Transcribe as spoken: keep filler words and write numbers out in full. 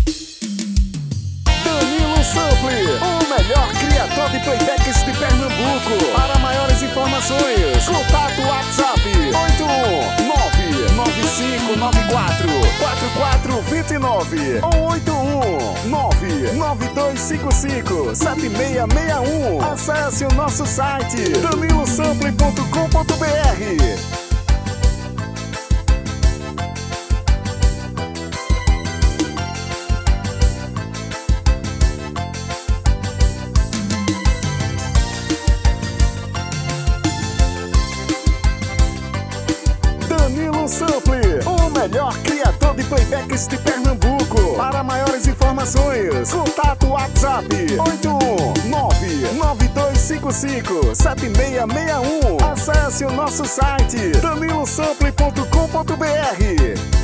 Danilo Sample, o melhor criador de playbacks de Pernambuco. Para maiores informações, contato WhatsApp oito um nove nove cinco nove quatro quatro quatro dois nove ou oito um nove nove dois cinco cinco sete seis seis um. Acesse o nosso site danilo sample ponto com ponto br. Danilo Sample, o melhor criador de playbacks de Pernambuco. Para maiores informações, contato WhatsApp oito um nove nove dois cinco cinco sete seis seis um. Acesse o nosso site danilo sample ponto com ponto br.